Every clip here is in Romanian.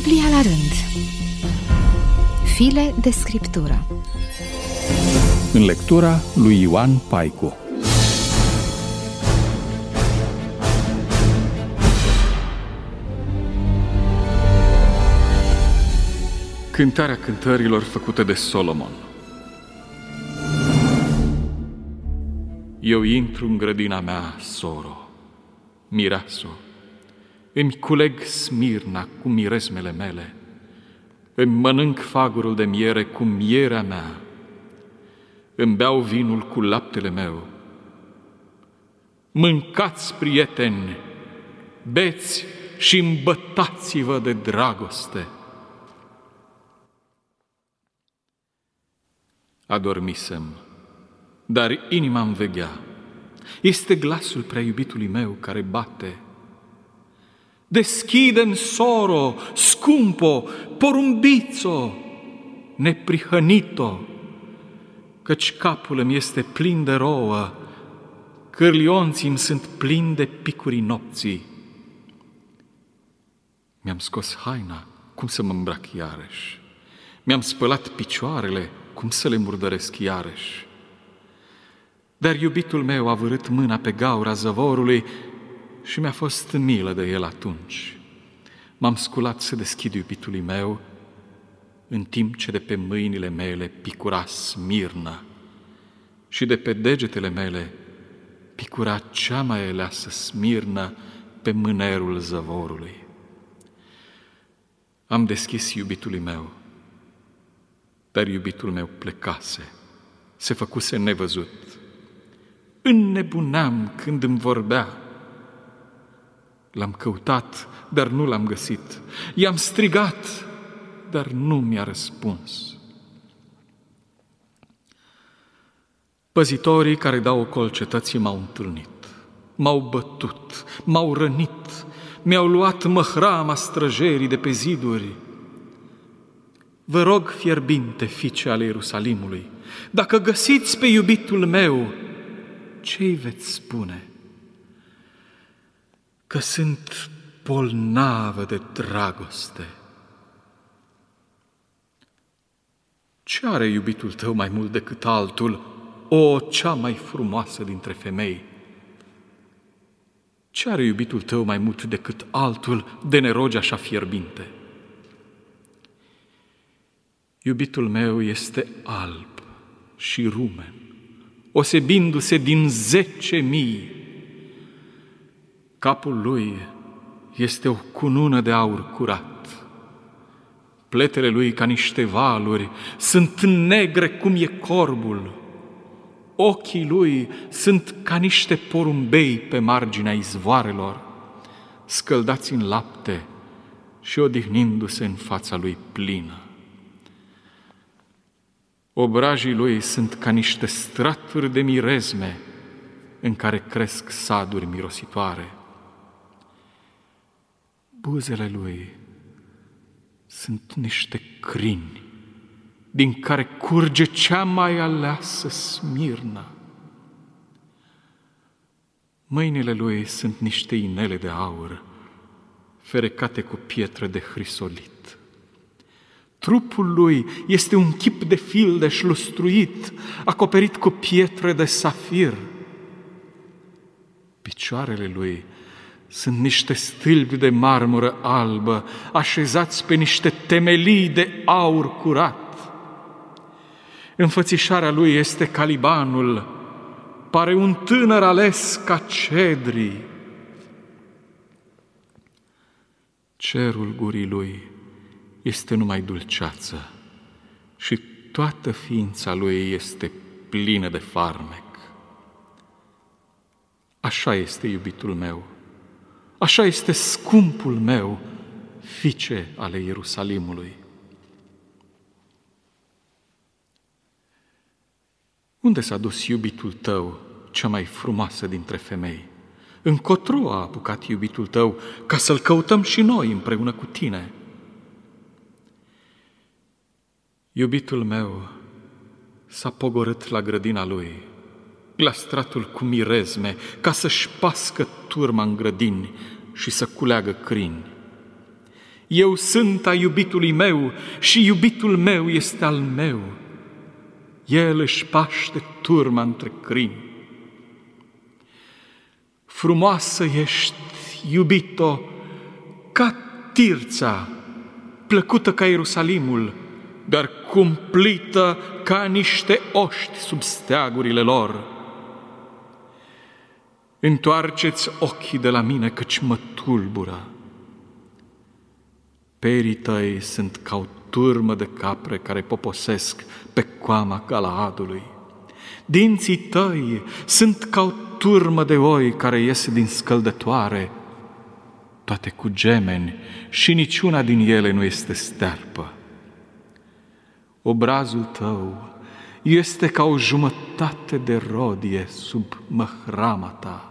Biblia la rând. File de scriptură. În lectura lui Ioan Paicu. Cântarea cântărilor făcută de Solomon. Eu intru în grădina mea, soro, mireaso, îmi culeg smirna cu miresmele mele, îmi mănânc fagurul de miere cu mierea mea, îmi beau vinul cu laptele meu. Mâncați, prieteni, beți și îmbătați-vă de dragoste. Adormisem, dar inima-mi veghea. Este glasul prea iubitului meu care bate. Deschide-mi, soro, scumpo, porumbițo, neprihănito, căci capul îmi este plin de rouă, cârlionții-mi sunt plini de picurii nopții. Mi-am scos haina, cum să mă îmbrac iarăși? Mi-am spălat picioarele, cum să le murdăresc iarăși? Dar iubitul meu a vârât mâna pe gaura zăvorului și mi-a fost milă de el atunci. M-am sculat să deschid iubitului meu, în timp ce de pe mâinile mele picura smirna și de pe degetele mele picura cea mai aleasă smirnă pe mânerul zăvorului. Am deschis iubitului meu, dar iubitul meu plecase, se făcuse nevăzut. Înnebuneam când îmi vorbea. L-am căutat, dar nu l-am găsit. I-am strigat, dar nu mi-a răspuns. Păzitorii care dau ocol cetății m-au întâlnit, m-au bătut, m-au rănit, mi-au luat măhrama străjerii de pe ziduri. Vă rog, fierbinte fiice ale Ierusalimului, dacă găsiți pe iubitul meu, ce-i veți spune? Că sunt bolnavă de dragoste. Ce are iubitul tău mai mult decât altul, o cea mai frumoasă dintre femei? Ce are iubitul tău mai mult decât altul de nerogi așa fierbinte? Iubitul meu este alb și rumen, osebindu-se din 10.000. Capul lui este o cunună de aur curat. Pletele lui, ca niște valuri, sunt negre cum e corbul. Ochii lui sunt ca niște porumbei pe marginea izvoarelor, scăldați în lapte și odihnindu-se în fața lui plină. Obrajii lui sunt ca niște straturi de mirezme în care cresc saduri mirositoare. Buzele lui sunt niște crini din care curge cea mai aleasă smirnă. Mâinile lui sunt niște inele de aur ferecate cu pietre de hrisolit. Trupul lui este un chip de fildeș lustruit, acoperit cu pietre de safir. Picioarele lui sunt niște stâlpi de marmură albă, așezați pe niște temelii de aur curat. Înfățișarea lui este ca Libanul, pare un tânăr ales ca cedrii. Cerul gurii lui este numai dulceață și toată ființa lui este plină de farmec. Așa este iubitul meu, așa este scumpul meu, fiice ale Ierusalimului. Unde s-a dus iubitul tău, cea mai frumoasă dintre femei? Încotro a apucat iubitul tău, ca să-l căutăm și noi împreună cu tine? Iubitul meu s-a pogorât la grădina lui, la stratul cu mirezme, ca să-și pască turma în grădini și să culeagă crini. Eu sunt a iubitului meu și iubitul meu este al meu. El își paște turma între crini. Frumoasă ești, iubito, ca Tirța, plăcută ca Ierusalimul, dar cumplită ca niște oști sub steagurile lor. Întoarceți ochii de la mine, căci mă tulbură. Perii tăi sunt ca o turmă de capre care poposesc pe coama Galaadului. Dinții tăi sunt ca o turmă de oi care iese din scăldătoare, toate cu gemeni și niciuna din ele nu este stearpă. Obrazul tău este ca o jumătate de rodie sub măhrama ta.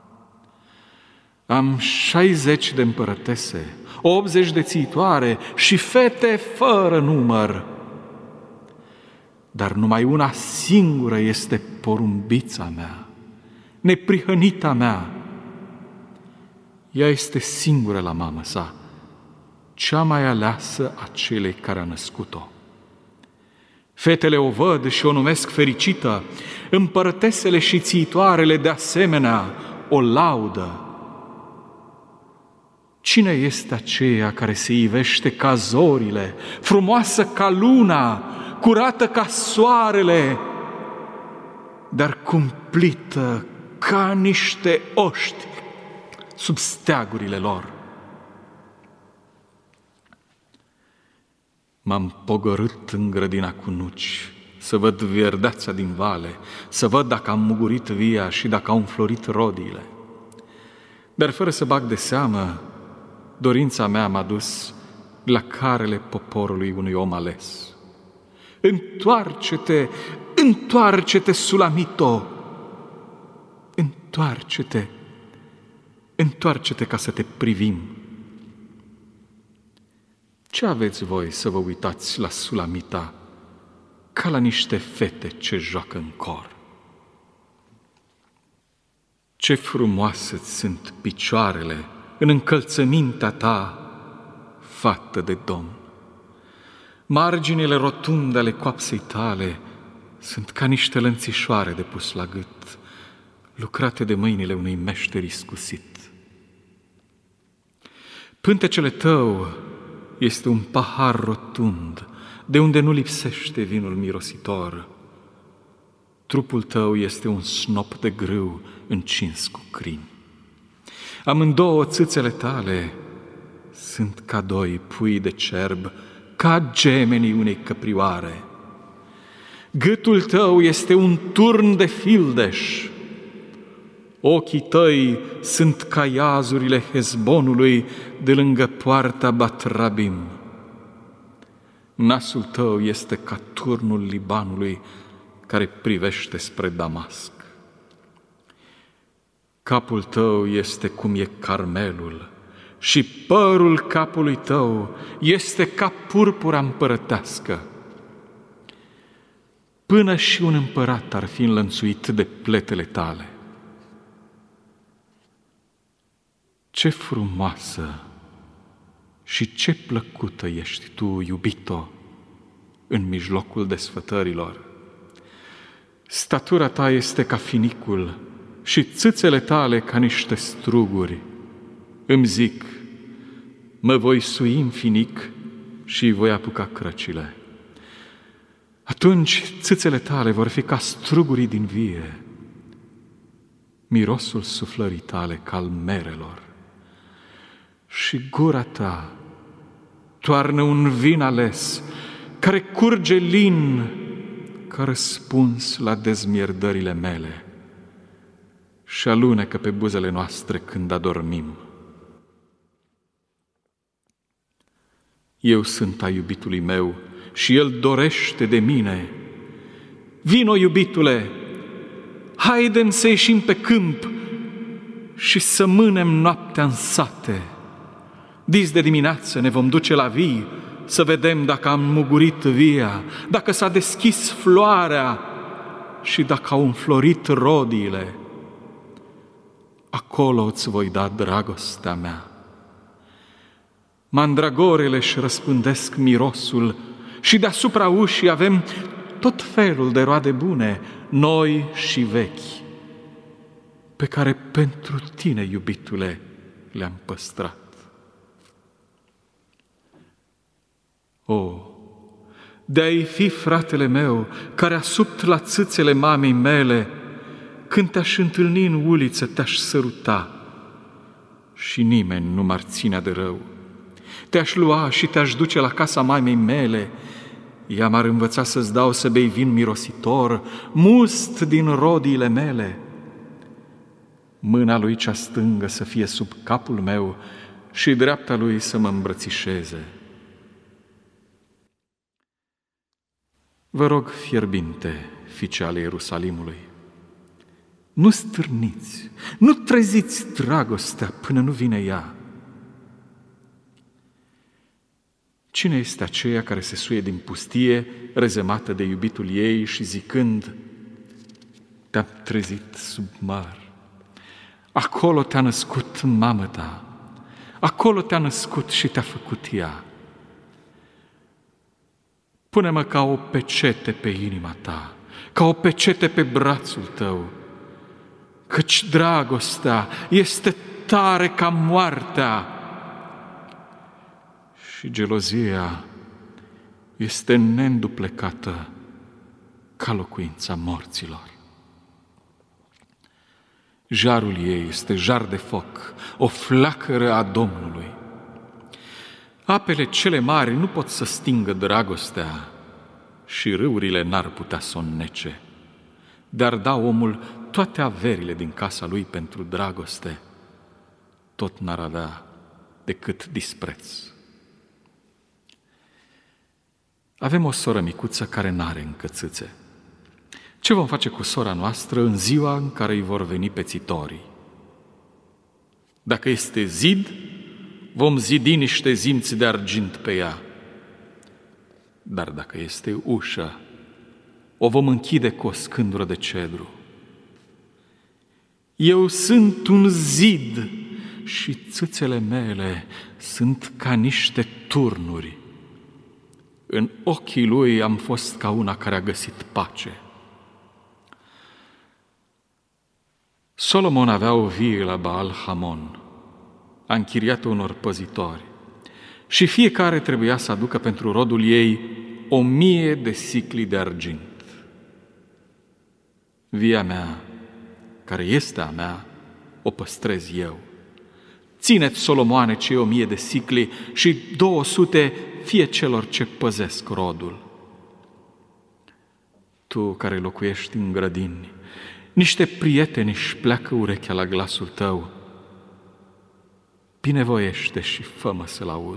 Am 60 de împărătese, 80 de țitoare și fete fără număr. Dar numai una singură este porumbița mea, neprihănita mea. Ea este singură la mamă sa, cea mai aleasă a celei care a născut-o. Fetele o văd și o numesc fericită, împărătesele și țitoarele de asemenea o laudă. Cine este aceea care se ivește ca zorile, frumoasă ca luna, curată ca soarele, dar cumplită ca niște oști sub steagurile lor? M-am pogorât în grădina cu nuci, să văd vierdeața din vale, să văd dacă am mugurit via și dacă au înflorit rodiile. Dar fără să bag de seamă, dorința mea m-a dus la carele poporului unui om ales. Întoarce-te, întoarce-te, Sulamito! Întoarce-te, întoarce-te ca să te privim. Ce aveți voi să vă uitați la Sulamita ca la niște fete ce joacă în cor? Ce frumoase sunt picioarele în încălțămintea ta, fată de domn! Marginile rotunde ale coapsei tale sunt ca niște lănțișoare de pus la gât, lucrate de mâinile unui meșter iscusit. Pântecele tău este un pahar rotund, de unde nu lipsește vinul mirositor. Trupul tău este un snop de grâu încins cu crini. Amândouă țâțele tale sunt ca doi pui de cerb, ca gemenii unei căprioare. Gâtul tău este un turn de fildeș. Ochii tăi sunt ca iazurile Hezbonului de lângă poarta Batrabim. Nasul tău este ca turnul Libanului care privește spre Damasc. Capul tău este cum e Carmelul și părul capului tău este ca purpura împărătească. Până și un împărat ar fi înlănțuit de pletele tale. Ce frumoasă și ce plăcută ești tu, iubito, în mijlocul desfătărilor. Statura ta este ca finicul și țâțele tale ca niște struguri. Îmi zic, mă voi sui în finic și voi apuca crăcile. Atunci țâțele tale vor fi ca strugurii din vie, mirosul suflării tale ca al merelor. Și gura ta toarnă un vin ales, care curge lin ca răspuns la dezmierdările mele și alunecă pe buzele noastre când adormim. Eu sunt a iubitului meu și el dorește de mine. Vino, iubitule, haidem să ieșim pe câmp și să mânem noaptea în sate. Dis de dimineață ne vom duce la vii să vedem dacă am mugurit via, dacă s-a deschis floarea și dacă au înflorit rodiile. Acolo îți voi da dragostea mea. Mandragorele își răspândesc mirosul și deasupra ușii avem tot felul de roade bune, noi și vechi, pe care pentru tine, iubitule, le-am păstrat. O, de-ai fi, fratele meu, care asupt la țâțele mamei mele, când te-aș întâlni în uliță, te-aș săruta și nimeni nu m-ar ținea de rău. Te-aș lua și te-aș duce la casa mamei mele, ea m-ar învăța să-ți dau să bei vin mirositor, must din rodiile mele. Mâna lui cea stângă să fie sub capul meu și dreapta lui să mă îmbrățișeze. Vă rog fierbinte, fiice ale Ierusalimului, nu stârniți, nu treziți dragostea până nu vine ea. Cine este aceea care se suie din pustie, rezemată de iubitul ei și zicând, te-am trezit sub măr, acolo te-a născut mamă ta, acolo te-a născut și te-a făcut ea. Pune-mă ca o pecete pe inima ta, ca o pecete pe brațul tău, căci dragostea este tare ca moartea și gelozia este neînduplecată ca locuința morților. Jarul ei este jar de foc, o flacără a Domnului. Apele cele mari nu pot să stingă dragostea și râurile n-ar putea să o înnece. Dar da omul toate averile din casa lui pentru dragoste, tot n-ar avea decât dispreț. Avem o soră micuță care n-are încă țâțe. Ce vom face cu sora noastră în ziua în care îi vor veni pețitorii? Dacă este zid, vom zidi niște zimți de argint pe ea. Dar dacă este ușă, o vom închide cu o scândură de cedru. Eu sunt un zid și țâțele mele sunt ca niște turnuri. În ochii lui am fost ca una care a găsit pace. Solomon avea o vie la Baal Hamon. A închiriat unor păzitori și fiecare trebuia să aducă pentru rodul ei 1000 de sicli de argint. Via mea, care este a mea, o păstrez eu. Țineți, Solomoane, cei 1000 de sicli și 200 fie celor ce păzesc rodul. Tu care locuiești în grădini, niște prieteni își pleacă urechea la glasul tău. Binevoiește și fă-mă să-l aud.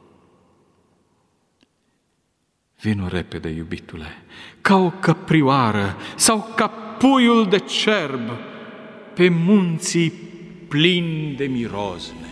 Vino repede, iubitule, ca o căprioară sau ca puiul de cerb pe munții plini de mirozne.